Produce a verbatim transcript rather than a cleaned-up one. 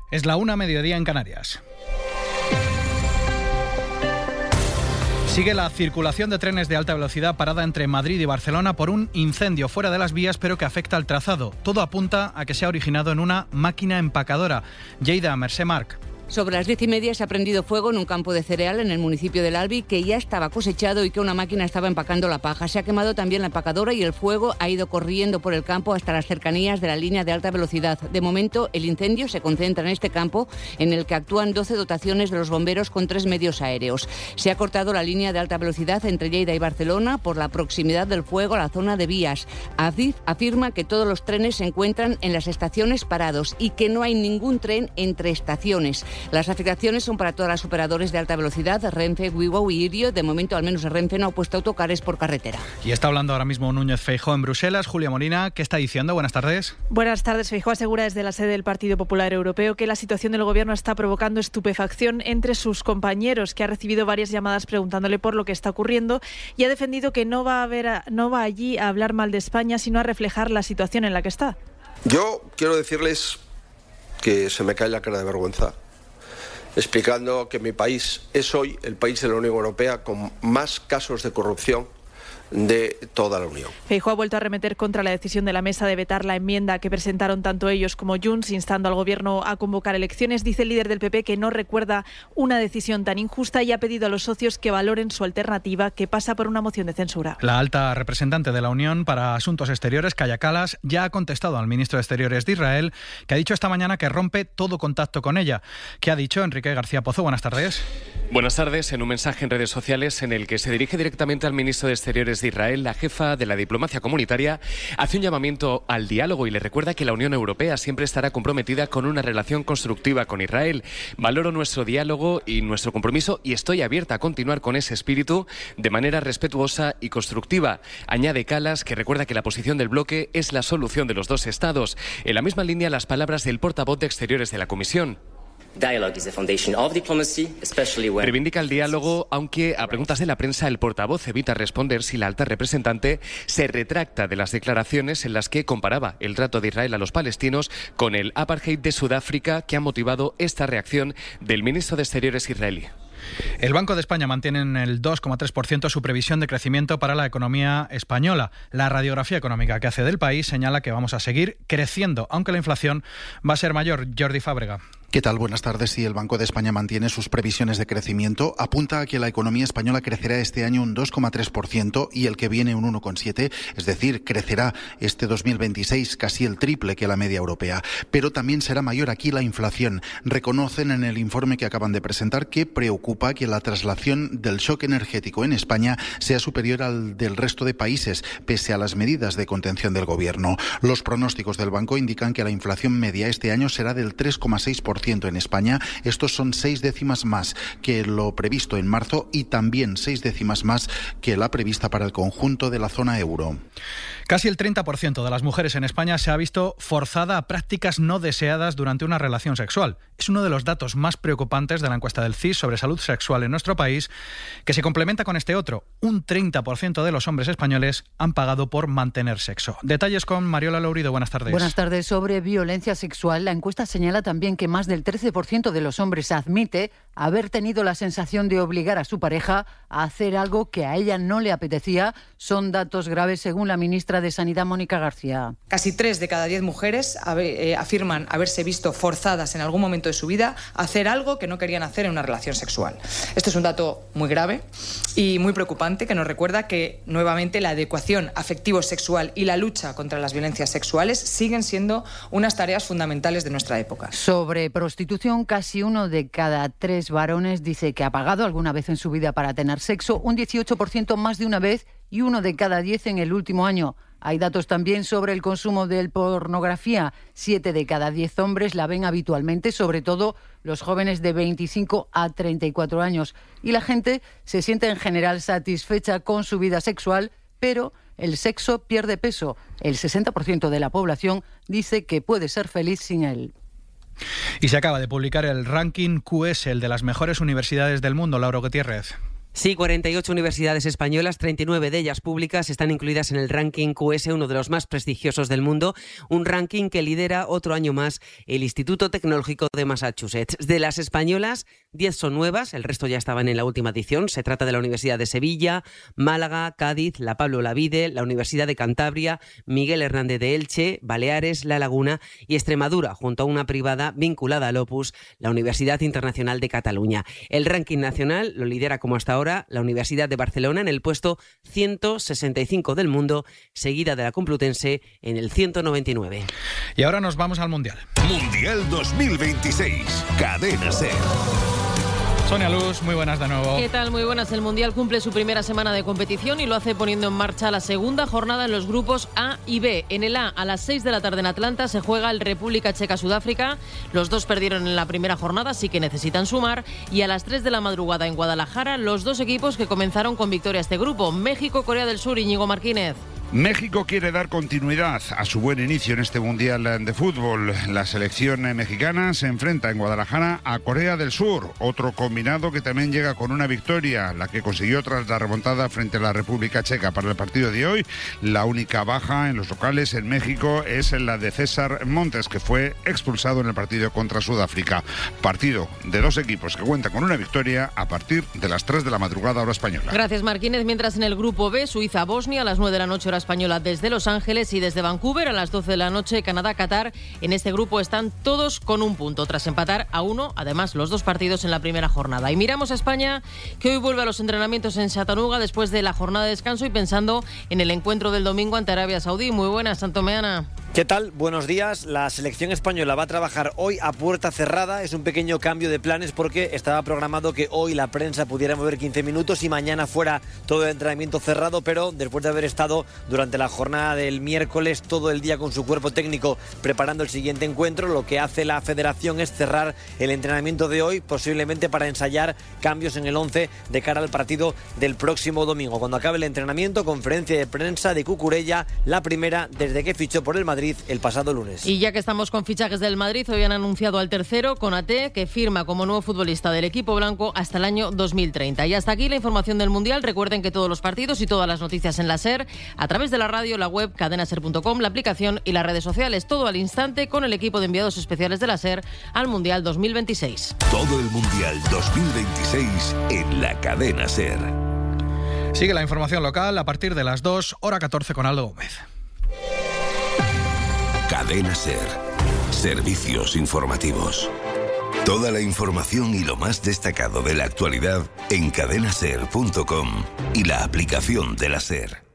Es la una, mediodía en Canarias. Sigue la circulación de trenes de alta velocidad parada entre Madrid y Barcelona por un incendio fuera de las vías, pero que afecta al trazado. Todo apunta a que se ha originado en una máquina empacadora. Lleida, Mercè Marc. Sobre las diez y media se ha prendido fuego en un campo de cereal en el municipio del Albi, que ya estaba cosechado y que una máquina estaba empacando la paja. Se ha quemado también la empacadora y el fuego ha ido corriendo por el campo hasta las cercanías de la línea de alta velocidad. De momento, el incendio se concentra en este campo, en el que actúan doce dotaciones de los bomberos con tres medios aéreos. Se ha cortado la línea de alta velocidad entre Lleida y Barcelona por la proximidad del fuego a la zona de vías. Adif afirma que todos los trenes se encuentran en las estaciones parados y que no hay ningún tren entre estaciones. Las afectaciones son para todas las operadores de alta velocidad, Renfe, Wigo y Irio. De momento, al menos Renfe no ha puesto autocares por carretera. Y está hablando ahora mismo Núñez Feijóo en Bruselas. Julia Molina, ¿qué está diciendo? Buenas tardes. Buenas tardes. Feijóo asegura desde la sede del Partido Popular Europeo que la situación del gobierno está provocando estupefacción entre sus compañeros, que ha recibido varias llamadas preguntándole por lo que está ocurriendo, y ha defendido que no va a ver a, no va allí a hablar mal de España, sino a reflejar la situación en la que está. Yo quiero decirles que se me cae la cara de vergüenza, explicando que mi país es hoy el país de la Unión Europea con más casos de corrupción de toda la Unión. Feijóo ha vuelto a arremeter contra la decisión de la mesa de vetar la enmienda que presentaron tanto ellos como Junts, instando al gobierno a convocar elecciones. Dice el líder del P P que no recuerda una decisión tan injusta y ha pedido a los socios que valoren su alternativa, que pasa por una moción de censura. La alta representante de la Unión para Asuntos Exteriores, Kaja Kallas, ya ha contestado al ministro de Exteriores de Israel, que ha dicho esta mañana que rompe todo contacto con ella. ¿Qué ha dicho Enrique García Pozo? Buenas tardes. Buenas tardes. En un mensaje en redes sociales en el que se dirige directamente al ministro de Exteriores de Israel, la jefa de la diplomacia comunitaria hace un llamamiento al diálogo y le recuerda que la Unión Europea siempre estará comprometida con una relación constructiva con Israel. Valoro nuestro diálogo y nuestro compromiso y estoy abierta a continuar con ese espíritu de manera respetuosa y constructiva. Añade Kallas que recuerda que la posición del bloque es la solución de los dos estados. En la misma línea, las palabras del portavoz de Exteriores de la Comisión. Reivindica el diálogo, aunque a preguntas de la prensa el portavoz evita responder si la alta representante se retracta de las declaraciones en las que comparaba el trato de Israel a los palestinos con el apartheid de Sudáfrica, que ha motivado esta reacción del ministro de Exteriores israelí. El Banco de España mantiene en el dos coma tres por ciento su previsión de crecimiento para la economía española. La radiografía económica que hace del país señala que vamos a seguir creciendo, aunque la inflación va a ser mayor. Jordi Fábrega. ¿Qué tal? Buenas tardes. Sí, el Banco de España mantiene sus previsiones de crecimiento. Apunta a que la economía española crecerá este año un dos coma tres por ciento y el que viene un uno coma siete por ciento, es decir, crecerá este dos mil veintiséis casi el triple que la media europea. Pero también será mayor aquí la inflación. Reconocen en el informe que acaban de presentar que preocupa que la traslación del shock energético en España sea superior al del resto de países, pese a las medidas de contención del gobierno. Los pronósticos del banco indican que la inflación media este año será del tres coma seis por ciento en España. Estos son seis décimas más que lo previsto en marzo y también seis décimas más que la prevista para el conjunto de la zona euro. Casi el treinta por ciento de las mujeres en España se ha visto forzada a prácticas no deseadas durante una relación sexual. Es uno de los datos más preocupantes de la encuesta del C I S sobre salud sexual en nuestro país, que se complementa con este otro. Un treinta por ciento de los hombres españoles han pagado por mantener sexo. Detalles con Mariola Lourido. Buenas tardes. Buenas tardes. Sobre violencia sexual, la encuesta señala también que más del trece por ciento de los hombres admite haber tenido la sensación de obligar a su pareja a hacer algo que a ella no le apetecía. Son datos graves según la ministra de Sanidad, Mónica García. Casi tres de cada diez mujeres eh, afirman haberse visto forzadas en algún momento de su vida a hacer algo que no querían hacer en una relación sexual. Esto es un dato muy grave y muy preocupante que nos recuerda que nuevamente la adecuación afectivo-sexual y la lucha contra las violencias sexuales siguen siendo unas tareas fundamentales de nuestra época. Sobre prostitución, casi uno de cada tres varones dice que ha pagado alguna vez en su vida para tener sexo, un dieciocho por ciento más de una vez y uno de cada diez en el último año. Hay datos también sobre el consumo de pornografía. Siete de cada diez hombres la ven habitualmente, sobre todo los jóvenes de veinticinco a treinta y cuatro años. Y la gente se siente en general satisfecha con su vida sexual, pero el sexo pierde peso. El sesenta por ciento de la población dice que puede ser feliz sin él. Y se acaba de publicar el ranking Q S, el de las mejores universidades del mundo. Laura Gutiérrez. Sí, cuarenta y ocho universidades españolas, treinta y nueve de ellas públicas, están incluidas en el ranking Q S, uno de los más prestigiosos del mundo, un ranking que lidera otro año más el Instituto Tecnológico de Massachusetts. De las españolas, diez son nuevas, el resto ya estaban en la última edición. Se trata de la Universidad de Sevilla, Málaga, Cádiz, la Pablo Olavide, la Universidad de Cantabria, Miguel Hernández de Elche, Baleares, La Laguna y Extremadura, junto a una privada vinculada al Opus, la Universidad Internacional de Cataluña. El ranking nacional lo lidera como hasta ahora la Universidad de Barcelona en el puesto ciento sesenta y cinco del mundo, seguida de la Complutense en el ciento noventa y nueve. Y ahora nos vamos al Mundial. Mundial dos mil veintiséis, Cadena SER. Sonia Luz, muy buenas de nuevo. ¿Qué tal? Muy buenas. El Mundial cumple su primera semana de competición y lo hace poniendo en marcha la segunda jornada en los grupos A y B. En el A, a las seis de la tarde en Atlanta, se juega el República Checa-Sudáfrica. Los dos perdieron en la primera jornada, así que necesitan sumar. Y a las tres de la madrugada en Guadalajara, los dos equipos que comenzaron con victoria este grupo. México-Corea del Sur, Íñigo Martínez. México quiere dar continuidad a su buen inicio en este Mundial de Fútbol. La selección mexicana se enfrenta en Guadalajara a Corea del Sur, otro combinado que también llega con una victoria, la que consiguió tras la remontada frente a la República Checa. Para el partido de hoy, la única baja en los locales en México es la de César Montes, que fue expulsado en el partido contra Sudáfrica. Partido de dos equipos que cuentan con una victoria a partir de las tres de la madrugada hora española. Gracias, Martínez. Mientras en el grupo B, Suiza-Bosnia a las nueve de la noche hora española desde Los Ángeles, y desde Vancouver a las doce de la noche Canadá-Qatar. En este grupo están todos con un punto tras empatar a uno, además los dos partidos en la primera jornada. Y miramos a España, que hoy vuelve a los entrenamientos en Chattanooga después de la jornada de descanso y pensando en el encuentro del domingo ante Arabia Saudí. Muy buenas, Santomeana. ¿Qué tal? Buenos días. La selección española va a trabajar hoy a puerta cerrada. Es un pequeño cambio de planes porque estaba programado que hoy la prensa pudiera mover quince minutos y mañana fuera todo el entrenamiento cerrado, pero después de haber estado durante la jornada del miércoles todo el día con su cuerpo técnico preparando el siguiente encuentro, lo que hace la federación es cerrar el entrenamiento de hoy, posiblemente para ensayar cambios en el once de cara al partido del próximo domingo. Cuando acabe el entrenamiento, conferencia de prensa de Cucurella, la primera desde que fichó por el Madrid el pasado lunes. Y ya que estamos con fichajes del Madrid, hoy han anunciado al tercero, Konaté, que firma como nuevo futbolista del equipo blanco hasta el año dos mil treinta. Y hasta aquí la información del Mundial. Recuerden que todos los partidos y todas las noticias en la SER, a través de la radio, la web, cadena ser punto com, la aplicación y las redes sociales. Todo al instante con el equipo de enviados especiales de la SER al Mundial dos mil veintiséis. Todo el Mundial dos mil veintiséis en la cadena SER. Sigue la información local a partir de las dos, hora catorce con Aldo Gómez. Cadena SER. Servicios informativos. Toda la información y lo más destacado de la actualidad en cadena ser punto com y la aplicación de la SER.